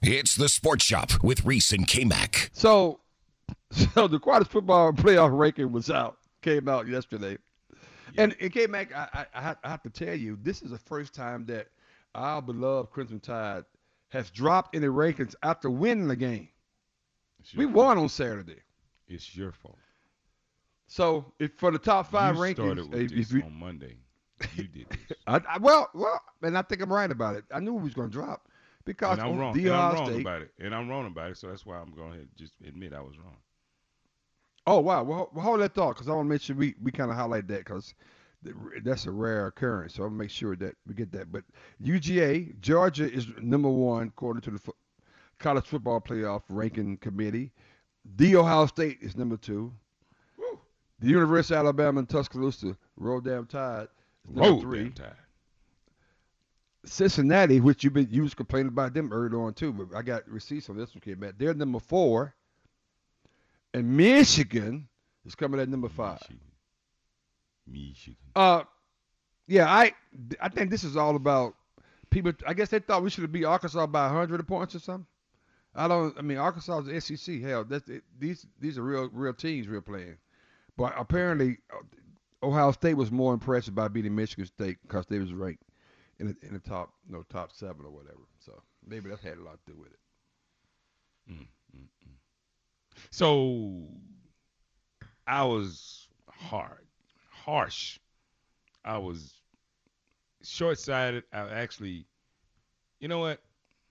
It's the Sports Shop with Reese and K-Mac. So the college football playoff ranking came out yesterday. Yeah. And K-Mac, I have to tell you, this is the first time that our beloved Crimson Tide has dropped in the rankings after winning the game. We won on Saturday. It's your fault. So if for the top five rankings, started with this on Monday. You did this. Well, and I think I'm right about it. I knew we was going to drop because I'm wrong. And I'm wrong about it. And I'm wrong about it. So that's why I'm going to just admit I was wrong. Oh wow. Well, hold that thought because I want to make sure we kind of highlight that because that's a rare occurrence. So I'll make sure that we get that. But UGA, Georgia is number one according to the College Football Playoff Ranking Committee. The Ohio State is number two. Woo. The University of Alabama and Tuscaloosa, Roll Damn Tide, is number three. Damn Tide. Cincinnati, which you was complaining about them early on too, but I got receipts on this one came back. They're number 4. And Michigan is coming at number 5. Michigan. Yeah, I think this is all about people. I guess they thought we should have beat Arkansas by 100 points or something. I mean, Arkansas is the SEC. Hell, these are real teams, real playing. But apparently, Ohio State was more impressive by beating Michigan State because they was ranked in the top 7 or whatever. So maybe that had a lot to do with it. So I was harsh. I was short-sighted. I actually, you know what?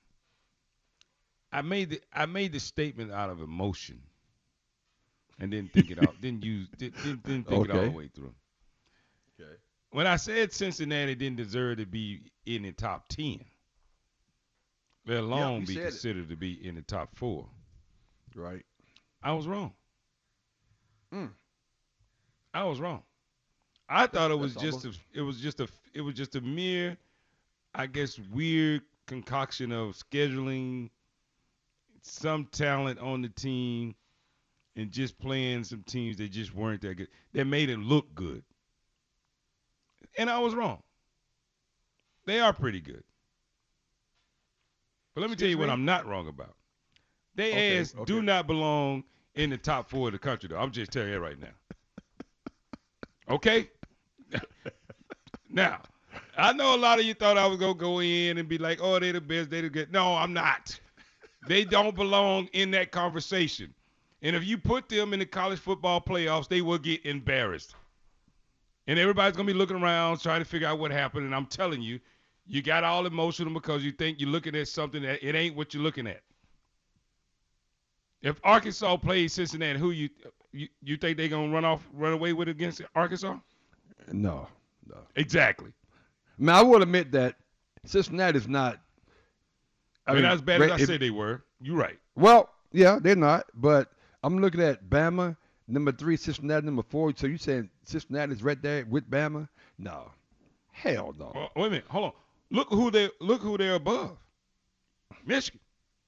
I made the statement out of emotion, and didn't think it out. Didn't think it all the way through. Okay. When I said Cincinnati didn't deserve to be in the top 10, let alone be considered to be in the top 4, right? I was wrong. I was wrong. I thought it was just a mere, I guess, weird concoction of scheduling some talent on the team and just playing some teams that just weren't that good. That made it look good. And I was wrong. They are pretty good. But let me tell you what I'm not wrong about. They do not belong in the top 4 of the country, though. I'm just telling you right now. Okay? Now, I know a lot of you thought I was going to go in and be like, oh, they're the best, they're the good. No, I'm not. They don't belong in that conversation. And if you put them in the college football playoffs, they will get embarrassed. And everybody's going to be looking around trying to figure out what happened. And I'm telling you, you got all emotional because you think you're looking at something that it ain't what you're looking at. If Arkansas plays Cincinnati, who you think they're going to run away with against Arkansas? No. Exactly. I mean, I will admit that Cincinnati's not. I mean, not as bad as I said they were. You're right. Well, yeah, they're not. But I'm looking at Bama, number 3, Cincinnati, number 4. So you saying Cincinnati's right there with Bama? No. Hell no. Well, wait a minute. Hold on. Look who they're above. Michigan.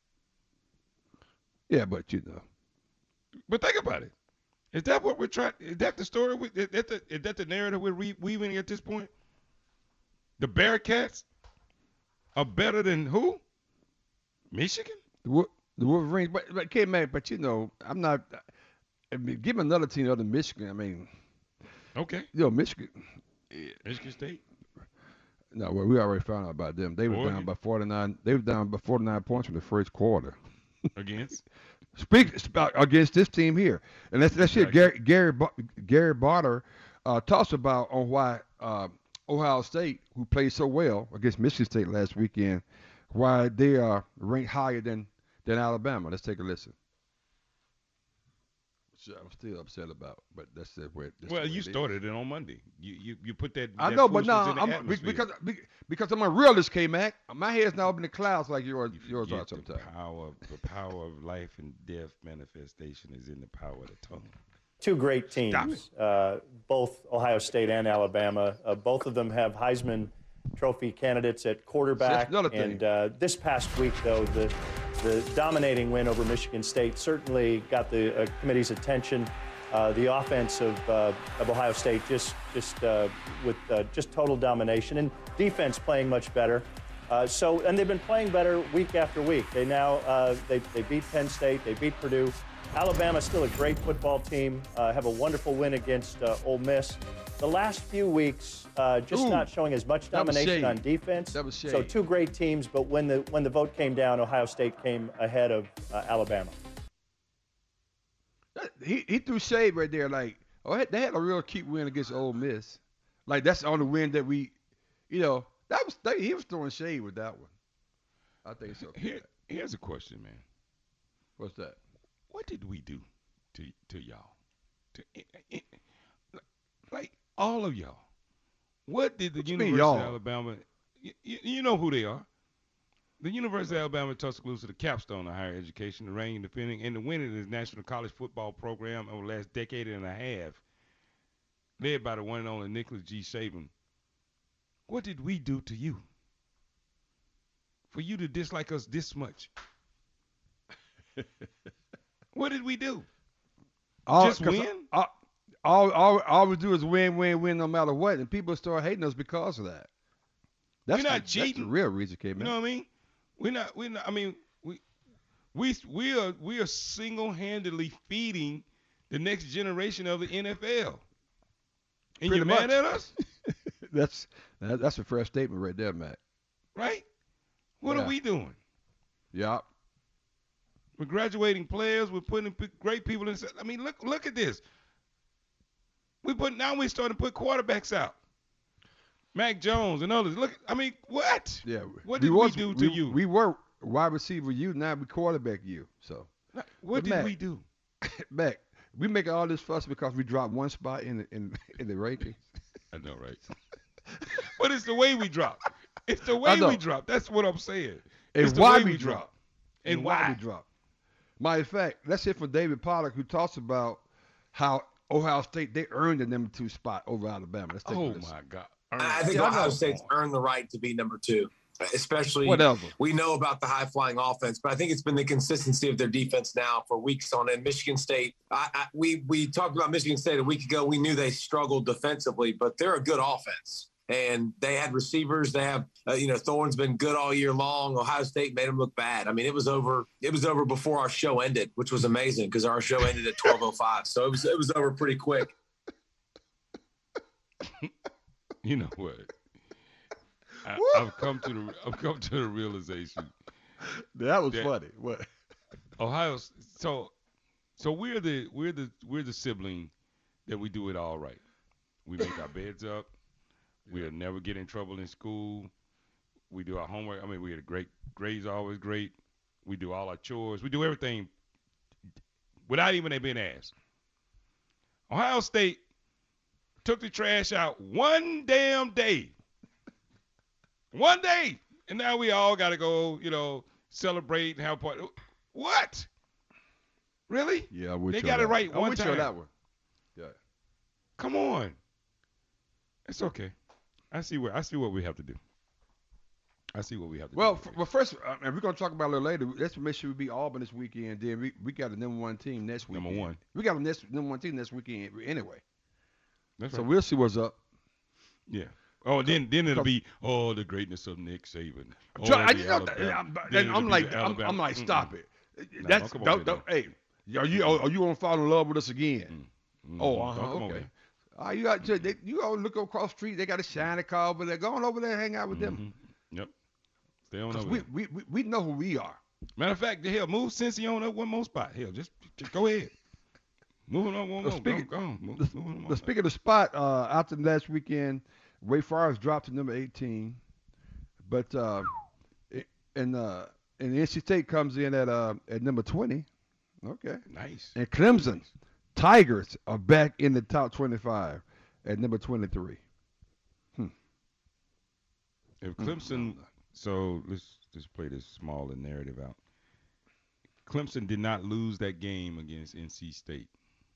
Yeah, but But think about it. Is that what we're trying? Is that the story? Is that the narrative we're weaving at this point? The Bearcats are better than who? Michigan? The Wolverines. But K-Mac, but I'm not. I mean, give me another team other than Michigan. I mean. Okay. Michigan. Michigan State. No, well, we already found out about them. They were down by 49. They were down by 49 points in the first quarter. Against? Speak against this team here, and let's hear Gary Barter talks about on why Ohio State, who played so well against Michigan State last weekend, why they are ranked higher than Alabama. Let's take a listen. Which I'm still upset about, but that's the way. Well, you started it on Monday. You put that. I know, but no, because I'm a realist, K-Mac. My head's not up in the clouds like yours are sometimes. The power of life and death manifestation is in the power of the tongue. Two great teams, both Ohio State and Alabama. Both of them have Heisman Trophy candidates at quarterback. And this past week, though, the dominating win over Michigan State certainly got the committee's attention. The offense of Ohio State just with total domination and defense playing much better. And they've been playing better week after week. They now they beat Penn State, they beat Purdue. Alabama's still a great football team. Have a wonderful win against Ole Miss. The last few weeks, not showing as much domination on defense. So two great teams, but when the vote came down, Ohio State came ahead of Alabama. He threw shade right there. Like, they had a real cute win against Ole Miss. Like, that's the only win that we, he was throwing shade with that one. I think so. Here's a question, man. What's that? What did we do to y'all? Like all of y'all. What did the University of Alabama? You know who they are. The University of Alabama Tuscaloosa, the capstone of higher education, the reigning, defending, and the winning of the National College Football Program over the last decade and a half, led by the one and only Nicholas G. Saban. What did we do to you for you to dislike us this much? What did we do? Just win? All we do is win no matter what, and people start hating us because of that. We're not cheating. That's the real reason, K-Man. You know what I mean? We're not. I mean, we are single-handedly feeding the next generation of the NFL. And you're mad at us? That's a fair statement right there, Matt. Right? What are we doing? Yeah. We're graduating players. We're putting great people in. I mean, look at this. Now we're starting to put quarterbacks out. Mac Jones and others. Look, I mean, what? Yeah. What did we do to you? We were wide receiver you, now we quarterback you. So. What did we do? Mac, we making all this fuss because we dropped one spot in the rankings. I know, right? But it's the way we drop. It's the way we drop. That's what I'm saying. It's why we drop. And why we drop. Matter of fact, let's hear from David Pollack, who talks about how Ohio State, they earned the number 2 spot over Alabama. Let's take a listen. My God. I think Ohio State's earned the right to be number 2, especially we know about the high-flying offense, but I think it's been the consistency of their defense now for weeks on end. Michigan State, we talked about Michigan State a week ago. We knew they struggled defensively, but they're a good offense. And they had receivers. They have, Thorne's been good all year long. Ohio State made them look bad. I mean, it was over before our show ended, which was amazing because our show ended at 12:05. So it was over pretty quick. You know what? I've come to the realization that was funny. What? Ohio. So we're the sibling that we do it all right. We make our beds up. We'll never get in trouble in school. We do our homework. I mean, we had great grades, always great. We do all our chores. We do everything without even being asked. Ohio State took the trash out one damn day. One day. And now we all got to go, celebrate and have a party. What? Really? Yeah, they got it right one time. That one. Yeah. Come on. It's okay. I see what we have to do. Well, first, and we're going to talk about it a little later. Let's make sure we beat Auburn this weekend. Then we got the number 1 team next weekend. Number 1. We got the number 1 team next weekend anyway. That's so right. We'll see what's up. Yeah. Oh, then it'll be the greatness of Nick Saban. I'm like, stop it. That's hey, are you gonna fall in love with us again? Okay. You got look across the street. They got a shiny car, but they're going over there and hang out with them. Yep. Stay on over. We know who we are. Matter of fact, move Cincy on up one more spot. Just go ahead. Moving on one more. Speaking of the spot, after last weekend, Ray Favre dropped to number 18, but and NC State comes in at number 20. Okay. Nice. And Clemson Tigers are back in the top 25 at number 23. If Clemson, so let's just play this smaller narrative out. Clemson did not lose that game against NC State.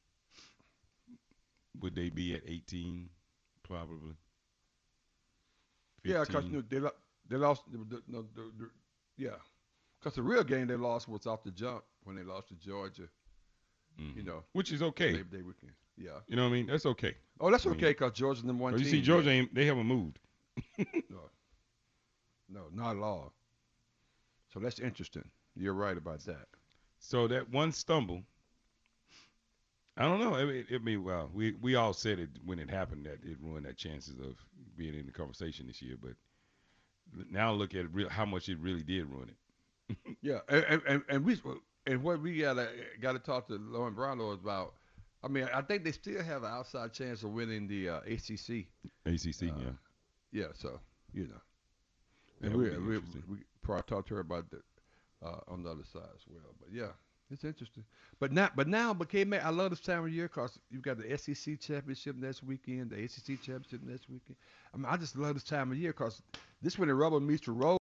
Would they be at 18? Probably. 15? Yeah, because they lost. Yeah, because the real game they lost was off the jump when they lost to Georgia. Which is okay. Labor Day weekend. Yeah. You know what I mean? That's okay. Oh, that's okay because Georgia's number 1 team. You see, Georgia they haven't moved. No, not at all. So that's interesting. You're right about that. So that one stumble, I don't know. Well, we all said it when it happened that it ruined their chances of being in the conversation this year. But now look at how much it really did ruin it. Yeah, and what we gotta talk to Lauren Brownlow about. I mean, I think they still have an outside chance of winning the ACC. ACC, yeah. Yeah, so you know, and we probably talk to her about that on the other side as well. But yeah, it's interesting. But now, I love this time of year because you've got the SEC championship next weekend, the ACC championship next weekend. I mean, I just love this time of year because this when the rubber meets the road.